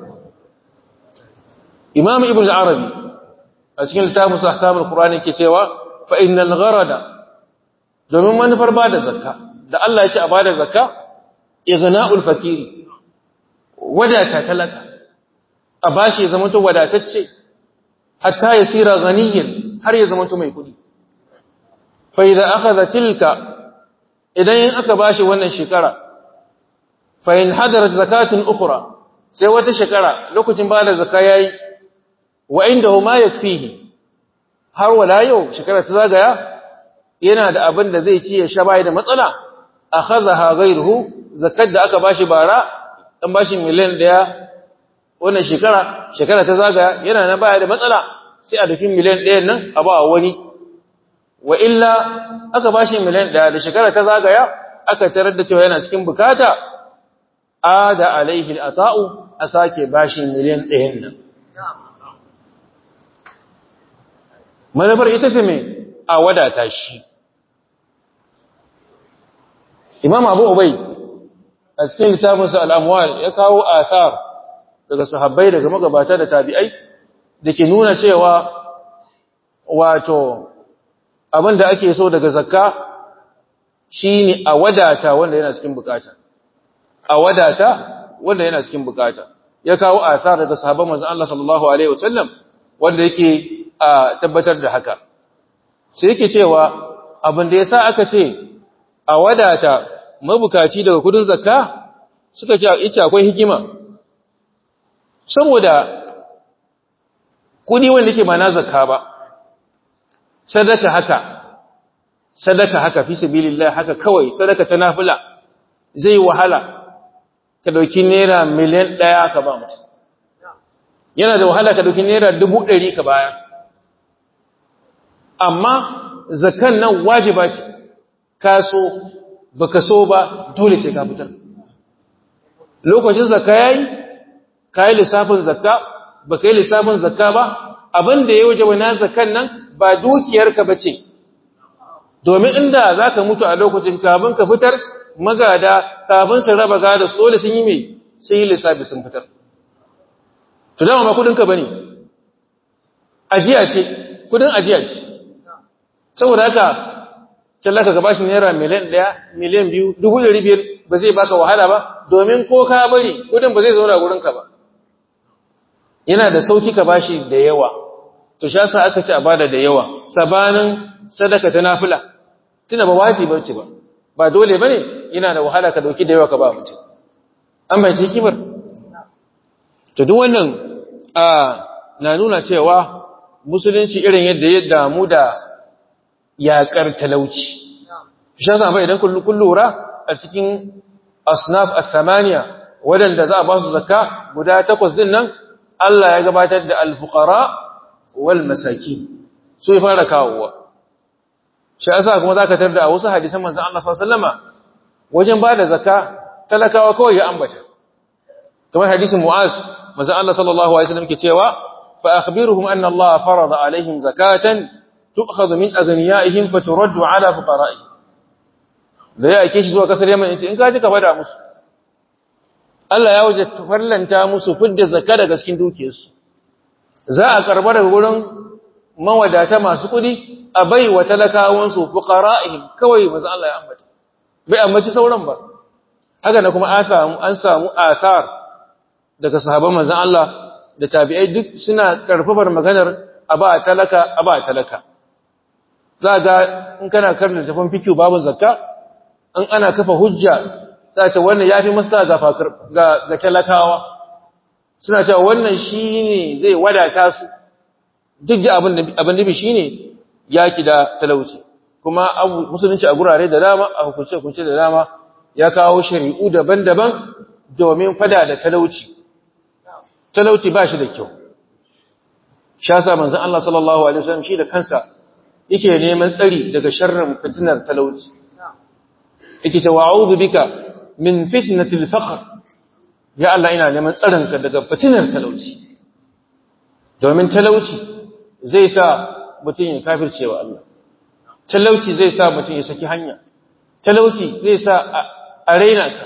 imam ibn al-arabi a cikin littafin ahkamul qur'ani ke cewa fa innal gharada domin manufar bada zakka da Allah ya ce a bada zakka ighna'ul fakiri wadata talaka a bashi ya zamanto wadatacce hatta yasira ghaniyan har ya zamanto mai kudi fa idza akhadha tilka idan in aka bashi wannan shekara fa in hadarat zakatun ukhra sai wata shekara lokacin bada zakka yayi wa indahu ma yakfihi har wala yau shekara ta zagaya yana da abin da zai ci ya sha bai da matsala akhadha ghayruhu zakat da aka bashi bara dan bashi miliyan ɗaya wannan shekara shekara ta zagaya yana na bai da matsala sai a dafin miliyan ɗaya nan a ba wani wa illa aka bashi miliyan ɗaya da shekara ta zagaya aka tarar da cewa yana cikin bukata ada alaihi al'ata'u a sake bashi miliyan ɗaya nan manufar ita ce mai a wadata shi imam abu ubai a cikin littafinsa al'amwal ya kawo asar daga sahabbai daga magabata da tabi'ai da ke nuna cewa wato abin da ake so daga zakka shine a wadata wanda yana cikin bukata a wadata wanda yana cikin bukata ya kawo asar daga sahabban manzon Allah sallallahu alaihi wasallam wanda yake a tabbatar da haka sai yake cewa abin da yasa aka ce a wadata mabukaci daga kudin zakka suka ce ita akwai hikima saboda kudi wanda yake ba na zakka ba sadaka haka sadaka haka fi sabilillah haka kawai sadaka ta nafila zai wahala ka dauki naira miliyan ɗaya ka ba mutum yana da wahala ka dauki naira dubu ɗari ka baya amma zakan nan wajiba ce ka so baka so ba dole sai ka fitar lokacin zakka yayi kai lissafin zakka baka yi lissafin zakka ba abin da ya wajaba na zakan nan ba dukiyarka bace domin inda zaka mutu a lokacin kafin ka fitar magada kafin su raba gada dole sun yi me sun yi lissafi sun fitar to dama ba kudin ka bane ajiya ce kudin ajiya ce saboda haka tallaka ka bashi naira miliyan ɗaya miliyan biyu dubu ɗari biyar ba zai baka wahala ba domin ko ka bari kudin ba zai zauna gurin ka ba yana da sauki ka bashi da yawa to sha sa aka ce a bada da yawa sabanin sadaka ta nafila tuna ba wajibi bace ba ba dole bane yana da wahala ka dauki da yawa ka ba mutum an bai ce kibar to duk wannan a na nuna cewa musulunci irin yadda ya damu da yaƙar talauci shi yasa ba idan kullu lura a cikin asnaf as-samaniya wadanda za a ba su zakka guda takwas din nan Allah ya gabatar da al-fuqara wal masakin su ya fara kawowa shi yasa kuma zaka tarda a wasu hadisan manzon Allah sallallahu alaihi wasallama wajen bada zakka talakawa kawai ya ambata kamar hadisin Mu'az manzon Allah sallallahu alaihi wasallam ke cewa fa akhbiruhum anna Allah farada alaihim zakatan tu'khadhu min aghniyaihim faturaddu ala fuqara'ihim da ya ake shi zuwa kasar Yaman yace in ka ji ka bada musu Allah ya waje farlanta musu fidda zakka daga cikin dukiyarsu za a karba daga gurin mawadata masu kudi a bai wa talakawan su fuqara'ihim kawai manzo Allah ya ambata bai ambaci sauran ba haka na kuma an samu an samu asar daga sahabban manzo Allah da tabi'ai duk suna karfafar maganar aba talaka aba talaka za ga in kana karanta tafan fikihu babun zakka in ana kafa hujja sai ce wannan yafi masa ga ga talakawa suna cewa wannan shine zai wadata su duk da abin da abin da shine yaki da talauci kuma musulunci a gurare da dama a hukunce hukunce da dama ya kawo shari'u daban-daban domin fada da talauci talauci ba shi da kyau shi yasa manzon Allah sallallahu alaihi wasallam shi da kansa yake neman tsari daga sharrin fitinar talauci yake cewa a'udhu bika min fitnatil faqr ya Allah ina neman tsarinka daga fitinar talauci domin talauci zai sa mutum ya kafirce wa Allah talauci zai sa mutum ya saki hanya talauci zai sa a raina ka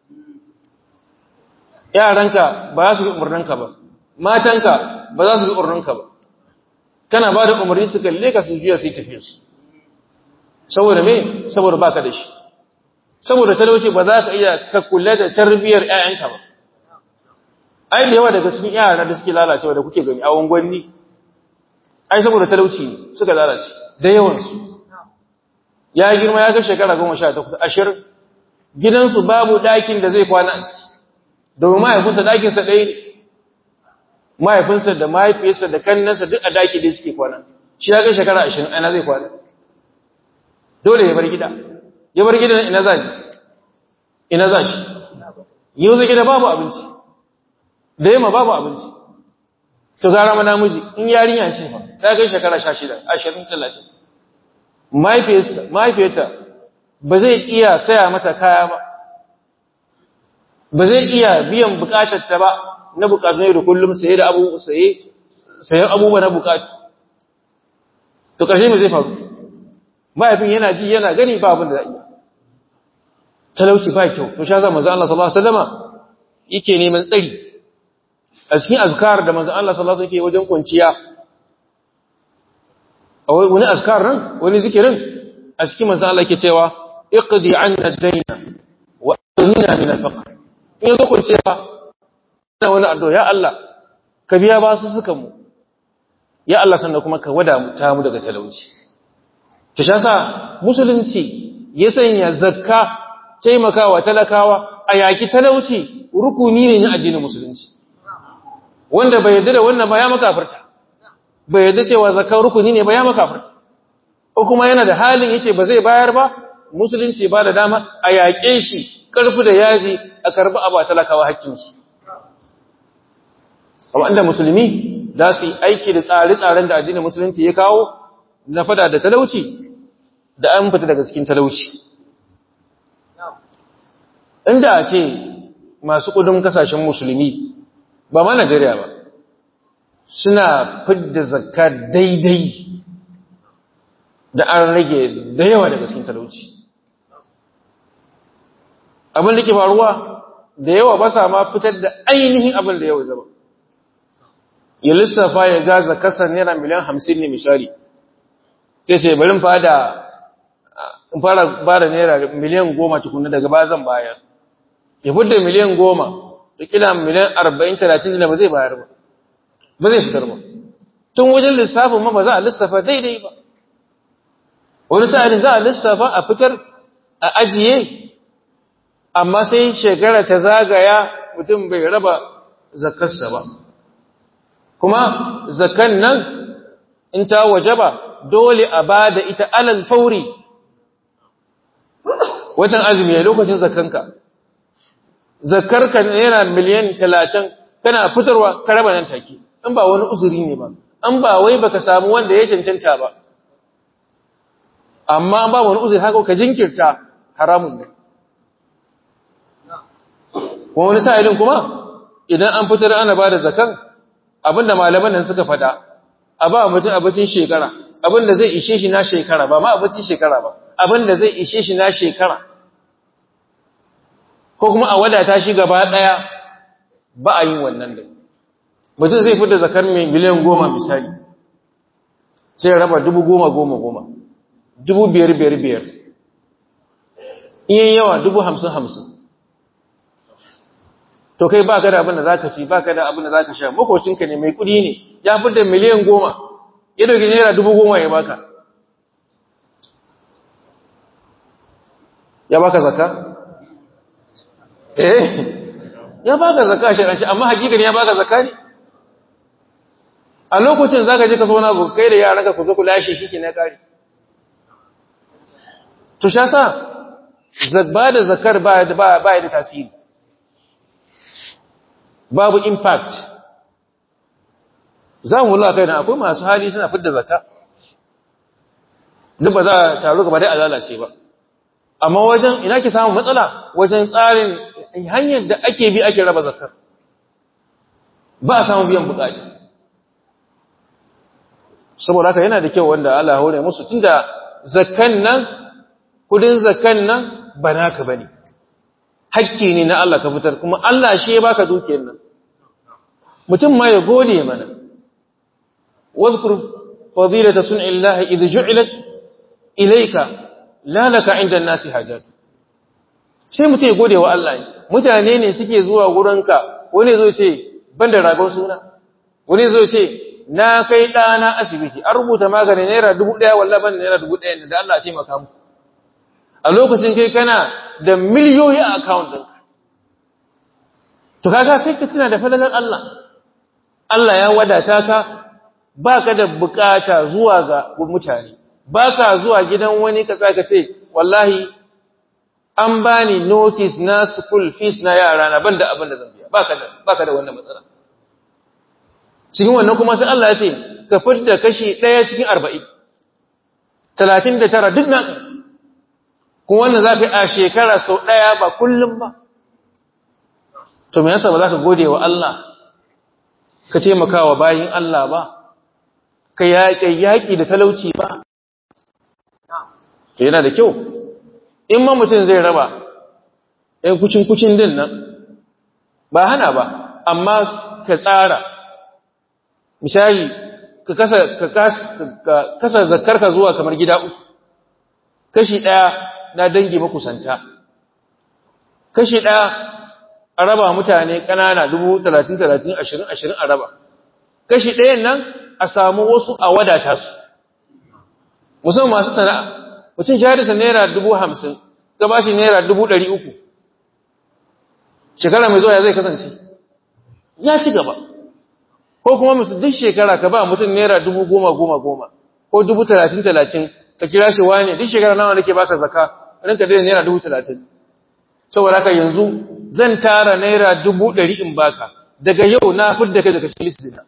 yaranka ba za su bi umarninka ba matanka ba za su bi umarninka ba kana ba da umarni su kalle ka su juya su yi tafiye su saboda me saboda baka da shi saboda talauci ba za ka iya ka kula da tarbiyyar ƴaƴanka ba ai da yawa daga cikin yara da suke lalacewa da kuke gani a wangwanni ai saboda talauci suka lalace da yawan su ya girma ya ga shekara goma sha takwas ashirin gidansu babu ɗakin da zai kwana a ciki domin mahaifinsa ɗakinsa ɗaya ne mahaifinsa da mahaifiyarsa da kannansa duk a ɗaki da suke kwana shi ya ga shekara ashirin ana zai kwana dole ya bar gida ya bar gidan ina za shi ina za shi yau zai gida babu abinci da yamma babu abinci to gara ma namiji in yarinya ce fa ta kai shekara sha shida ashirin talatin mahaifiyarta ba zai iya saya mata kaya ba ba zai iya biyan bukatarta ba na bukatun yau da kullum saye da abu saye sayan abubuwa na bukatu to ƙarshe me zai faru mahaifin yana ji yana gani ba abin da za iya talauci ba kyau to sha za manzo Allah sallallahu alaihi wasallama yake neman tsari a cikin azkar da manzo Allah sallallahu alaihi wasallam yake wajen kwanciya a wani azkar nan wani zikirin a cikin manzo Allah yake cewa iqdi 'anna ad-dayna wa aghnina min al-faqr in zo kwanciya ina wani addu'a ya Allah ka biya ba su suka mu ya Allah sannan kuma ka wada mu ta mu daga talauci to shi yasa musulunci ya sanya zakka taimakawa talakawa a yaki talauci rukuni ne na addinin musulunci wanda bai yarda da wannan ba ya makafarta bai yarda cewa zakka rukuni ne ba ya makafarta ko kuma yana da halin yace ba zai bayar ba musulunci ba da dama a yaƙe shi karfi da yaji a karbi aba talakawa hakkin su wanda musulmi za su yi aiki da tsare-tsaren da addinin musulunci ya kawo na fada da talauci da an fita daga cikin talauci inda a ce masu kudin kasashen musulmi ba ma Najeriya ba suna fidda zakka daidai da an rage da yawa daga cikin talauci abin da ke faruwa da yawa ba sa ma fitar da ainihin abin da yawa zama ya lissafa ya gaza kasar naira miliyan hamsin ne misali sai sai bari fada in fara ba da naira miliyan goma tukuna daga ba zan bayar ya fudda miliyan goma da kila miliyan arba'in talatin da ba zai bayar ba ba zai fitar ba tun wajen lissafin ma ba za a lissafa daidai ba wani sa'ani za a lissafa a fitar a ajiye amma sai shekara ta zagaya mutum bai raba zakarsa ba kuma zakan nan in ta wajaba dole a bada ita alal fauri watan azumi ya lokacin zakanka zakarka yana miliyan talatin kana fitarwa ka raba nan take in ba wani uzuri ne ba an ba wai baka samu wanda ya cancanta ba amma an ba wani uzuri haka ka jinkirta haramun ne kuma wani sa'ilin kuma idan an fitar ana ba da zakan abinda malaman nan suka fada a ba mutum abincin shekara abinda zai ishe shi na shekara ba ma abincin shekara ba abinda zai ishe shi na shekara ko kuma a wadata shi gaba daya ba a yin wannan da mutum zai fita zakar mai miliyan goma misali sai raba dubu goma goma goma dubu biyar biyar biyar in yawa dubu hamsin hamsin to kai ba ka da abin da za ka ci ba ka da abin da za ka sha makocinka ne mai kudi ne ya fi da miliyan goma ya dauki naira dubu goma ya baka ya baka zaka? eh ya baka zaka shi amma hakikan ya baka zaka ne a lokacin za ka je ka so na kai da yaranka ku zo ku lashe shi ke na kari to sha sa ba da zakar ba da tasiri babu impact za mu lura kai na akwai masu hali suna fidda zakka duk ba za a taru gaba dai a lalace ba amma wajen ina ke samun matsala wajen tsarin hanyar da ake bi ake raba zakkar ba a samun biyan bukata saboda haka yana da kyau wanda Allah ya hore musu tunda zakkan nan kudin zakkan nan ba naka bane hakki ne na Allah ka fitar kuma Allah shi ya baka dukiyar nan mutum ma ya gode mana wazkur fadilata sun'illahi idh ju'ilat ilayka la laka 'inda an-nasi hajat sai mutum ya gode wa Allah mutane ne suke zuwa gurinka wani zo ce banda ragon suna wani zo ce na kai dana asibiti an rubuta maganin naira dubu ɗaya wallahi ban naira dubu ɗaya da Allah ya taimaka mu a lokacin kai kana da miliyoyi a account ɗinka to kaga sai ka tuna da falalar Allah Allah ya wadata ka baka da bukata zuwa ga mutane baka zuwa gidan wani ka tsaka ce wallahi an bani notice na school fees na yara na banda abin da zan biya baka da baka da wannan matsala cikin wannan kuma sai Allah ya ce ka fidda kashi ɗaya cikin arba'in talatin da tara duk naka kuma wannan za ka yi a shekara sau ɗaya ba kullum ba to me yasa ba za ka gode wa Allah ka taimaka wa bayin Allah ba ka yaƙi da talauci ba to yana da kyau in ma mutum zai raba ɗan kucin-kucin din nan ba hana ba amma ka tsara misali ka kasa ka kasa zakarka zuwa kamar gida uku kashi ɗaya na dangi makusanta kashi ɗaya a raba mutane ƙanana dubu talatin talatin ashirin ashirin a raba kashi ɗayan nan a samu wasu a wadata su musamman masu sana'a mutum jarisa naira dubu hamsin ka ba shi naira dubu ɗari uku shekara mai zuwa ya zai kasance ya ci gaba ko kuma musu duk shekara ka ba mutum naira dubu goma goma goma ko dubu talatin talatin ka kira shi wane duk shekara nawa nake baka zaka ranka dai naira dubu talatin saboda haka yanzu zan tara naira dubu ɗari in baka daga yau na fidda kai daga cikin listina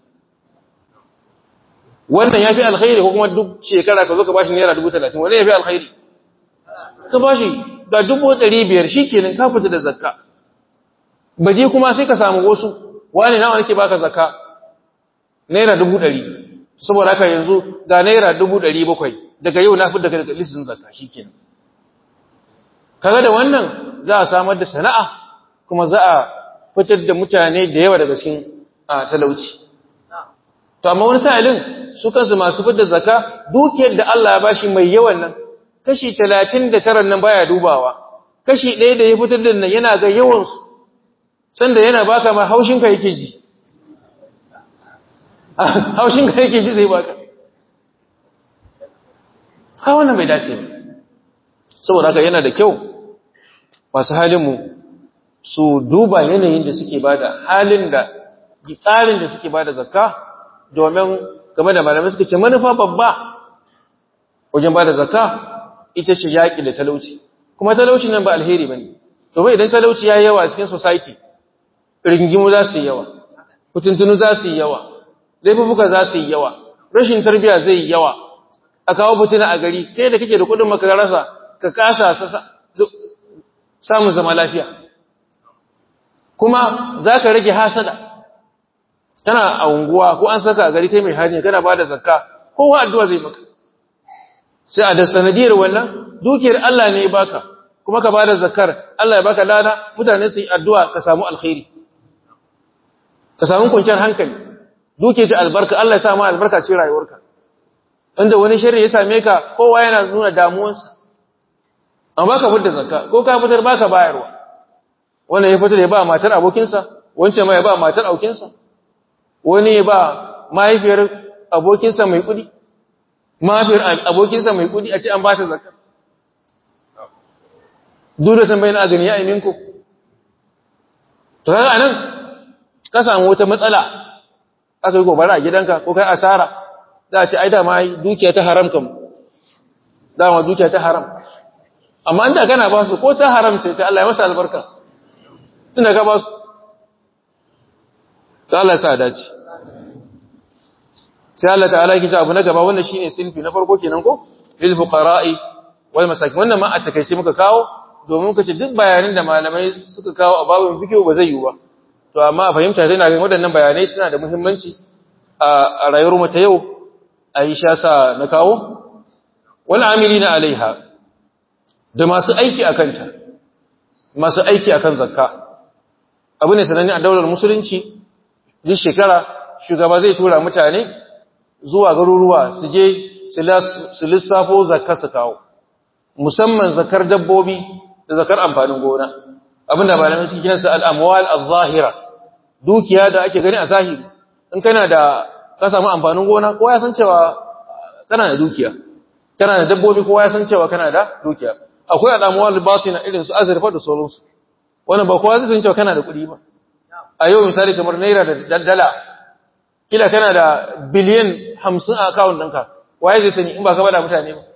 wannan yafi alkhairi ko kuma duk shekara ka zo ka bashi naira dubu talatin wannan yafi alkhairi ka bashi ga dubu ɗari biyar shikenan ka fita da zakka baje kuma sai ka samu wasu wane nawa nake baka zakka naira dubu ɗari saboda haka yanzu ga naira dubu ɗari bakwai daga yau na fidda kai daga listin zakka shikenan kaga da wannan za a samar da sana'a kuma za a fitar da mutane da yawa daga cikin talauci to amma wani sa'ilin su kansu masu fitar zakka dukiyar da Allah ya bashi mai yawan nan kashi talatin da tara nan baya dubawa kashi ɗaya da ya fitar da nan yana ga yawan su sanda yana baka ma haushin ka yake ji haushin ka yake ji zai baka ha wannan bai dace ba saboda haka yana da kyau masu halinmu su duba yanayin da suke bada halin da tsarin da suke bada zakka domin game da malamai suka ce manufa babba wajen bada zakka ita ce yaƙi da talauci kuma talauci nan ba alheri bane domin idan talauci yayi yawa a cikin society rigingimu za su yi yawa kutuntunu za su yi yawa laifuka za su yi yawa rashin tarbiyya zai yi yawa a kawo fitina a gari kai da kake da kudin maka rasa ka kasa samun zama lafiya kuma za ka rage hasada kana a unguwa ko an saka a gari kai mai hajji kana ba da zakka kowa addu'a zai maka sai a da sanadiyar wannan dukiyar Allah ne ya baka kuma ka ba da zakkar Allah ya baka lada mutane su yi addu'a ka samu alkhairi ka samu kwanciyar hankali dukiyar ta albarka Allah ya sa ma albarka cikin rayuwarka inda wani sharri ya same ka kowa yana nuna damuwarsa amma ka fitar zakka ko ka fitar baka bayarwa wanda ya fitar ya ba matar abokinsa wancan ma ya ba matar aukinsa wani ya ba mahaifiyar abokinsa mai kudi mahaifiyar abokinsa mai kudi a ce an ba ta zakka dole san bayan agani ya iminku to kaga anan ka samu wata matsala aka yi gobara a gidanka ko kai asara za a ce ai dama dukiya ta haram kam dama dukiya ta haram amma inda kana ba su ko ta haram ce ta Allah ya masa albarka tunda ka ba su to Allah ya sa dace sai Allah ta'ala yake cewa abu na gaba wannan shine sinfi na farko kenan ko lil fuqara'i wal masakin wannan ma a takeice muka kawo domin kace duk bayanan da malamai suka kawo a babin fiqh ba zai yi ba to amma a fahimta dai na ga waɗannan bayanai suna da muhimmanci a rayuwar mu ta yau Aisha sa na kawo wal amilina alaiha da masu aiki akan ta masu aiki akan zakka abu ne sananne a daular musulunci duk shekara shugaba zai tura mutane zuwa garuruwa su je su lissafo zakka su kawo musamman zakar dabbobi da zakar amfanin gona abinda malamai suke kiransa al-amwal az-zahira dukiya da ake gani a zahiri in kana da ka samu amfanin gona kowa ya san cewa kana da dukiya kana da dabbobi kowa ya san cewa kana da dukiya akwai al-amwal batina irin su azurfa da sauransu wannan ba kowa zai san cewa kana da kuɗi ba a yau misali kamar naira da dala kila kana da biliyan hamsin a account ɗinka waye zai sani in ba ka bada mutane ba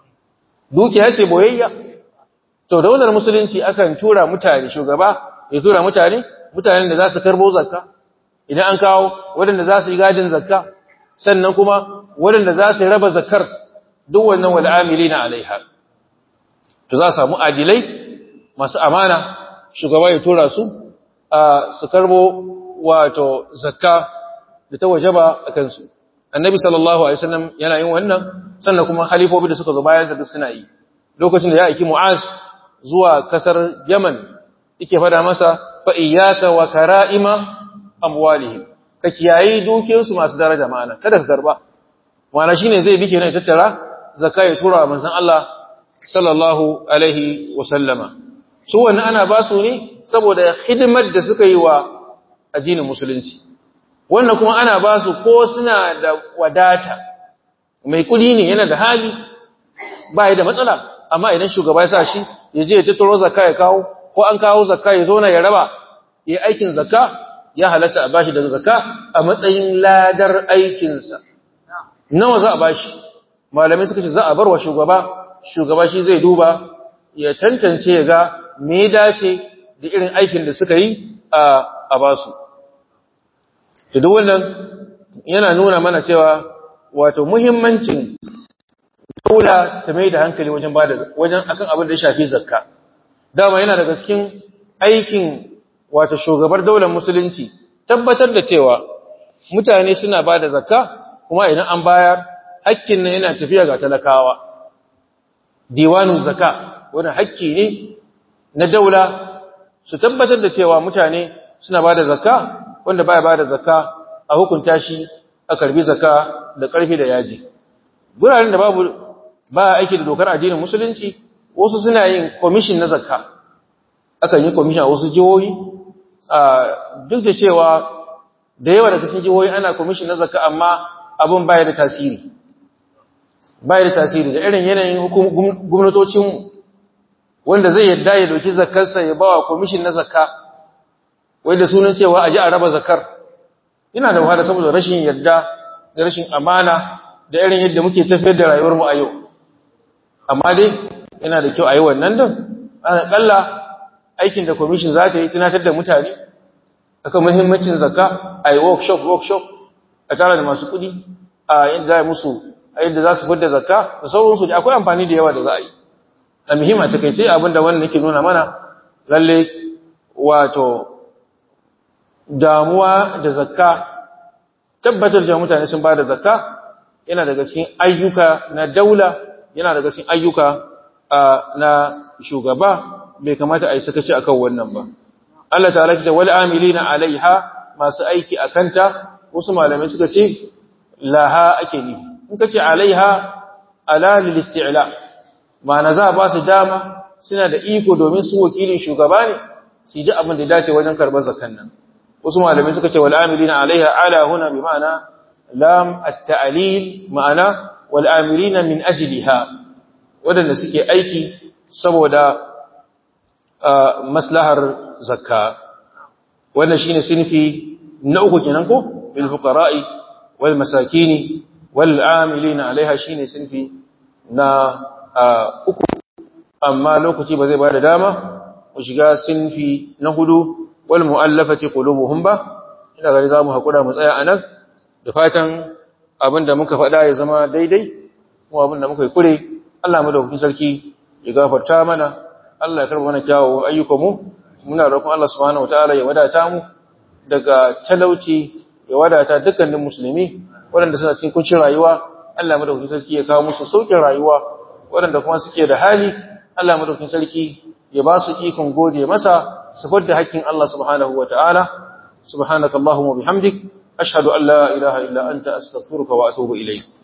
dukiya ce boyayya to daular musulunci akan tura mutane shugaba ya tura mutane mutanen da za su karbo zakka idan an kawo waɗanda za su yi gadin zakka sannan kuma waɗanda za su raba zakkar duk wannan wal amilina alaiha to za su samu adilai masu amana shugaba ya tura su a su karbo wato zakka da ta wajaba a kansu annabi sallallahu alaihi wasallam yana yin wannan sannan kuma halifofi da suka zo bayan sa suna yi lokacin da ya aiki mu'az zuwa kasar yaman yake fada masa fa iyyaka wa kara'ima amwalihim ka kiyayi dukiyarsu masu daraja ma'ana kada ka garba ma'ana shine zai bi kenan tattara zakka ya tura wa manzon Allah sallallahu alaihi wasallama su wannan ana ba su ne saboda hidimar da suka yi wa addinin musulunci wannan kuma ana ba su ko suna da wadata mai kudi ne yana da hali ba da matsala amma idan shugaba ya sa shi ya je ya tattaro zakka ya kawo ko an kawo zakka ya zo na ya raba ya aikin zakka ya halatta a bashi daga zakka a matsayin ladar aikinsa nawa za a bashi malamai suka ce za a bar wa shugaba shugaba shi zai duba ya tantance ya ga me ya dace da irin aikin da suka yi a basu to duk wannan yana nuna mana cewa wato muhimmancin daula ta mai da hankali wajen bada wajen akan abin da ya shafi zakka dama yana daga cikin aikin wato shugabar daular musulunci tabbatar da cewa mutane suna bada zakka kuma idan an bayar hakkin nan yana tafiya ga talakawa diwanun zakka wannan hakki ne na daula su tabbatar da cewa mutane suna bada zakka wanda baya bada zakka a hukunta shi a karbi zakka da karfi da yaji guraren da babu ba aiki da dokar addinin musulunci wasu suna yin commission na zakka akan yi commission a wasu jihohi duk da cewa da yawa daga cikin jihohi ana commission na zakka amma abun baya da tasiri baya da tasiri da irin yanayin gwamnatocinmu wanda zai yadda ya doki zakarsa ya bawa commission na zakka wai da sunan cewa aje a raba zakar ina da wahala saboda rashin yadda da rashin amana da irin yadda muke tafiyar da rayuwar mu a yau amma dai yana da kyau a yi wannan din ana kalla aikin da commission za ta yi tunatar da mutane akan muhimmancin zakka a yi workshop workshop a tare da masu kudi a yadda za a musu a yadda za su fidda zakka da sauransu da akwai amfani da yawa da za a yi a muhimma ta kai ce abinda wannan yake nuna mana lalle wato damuwa da zakka tabbatar da mutane sun ba da zakka yana daga cikin ayyuka na daula yana daga cikin ayyuka na shugaba bai kamata a yi sakaci akan wannan ba Allah ta'ala kita wal amilina alaiha masu aiki akanta wasu malamai suka ce laha ake nufi in kace alaiha ala lil isti'la ma'ana za ba su dama suna da iko domin su wakilin shugaba ne su ji abin da dace wajen karbar zakan nan wasu malamai suka ce wal amilina alaiha ala huna bi ma'ana lam at-ta'lil ma'ana wal amilina min ajliha wadanda suke aiki saboda maslahar zakka wannan shine sinfi na uku kenan ko bil fuqara'i wal masakin wal amilina alaiha shine sinfi na uku amma lokaci ba zai bada dama mu shiga sinfi na hudu wal mu'allafati qulubuhum ba ina gari zamu hakura mu tsaya anan da fatan abinda muka faɗa ya zama daidai kuma abinda muka yi kure Allah madaukakin sarki ya gafarta mana Allah ya karba mana kyawawan ayyukanmu muna roƙon Allah subhanahu wataala ya wadata mu daga talauci ya wadata dukkanin musulmi waɗanda suna cikin kuncin rayuwa Allah madaukakin sarki ya kawo musu saukin rayuwa waɗanda kuma suke da hali Allah madaukakin sarki ya ba su ikon gode masa su fadda haƙƙin Allah subhanahu wataala subhanakallahumma bihamdik ashhadu an la ilaha illa anta astaghfiruka wa atubu ilayk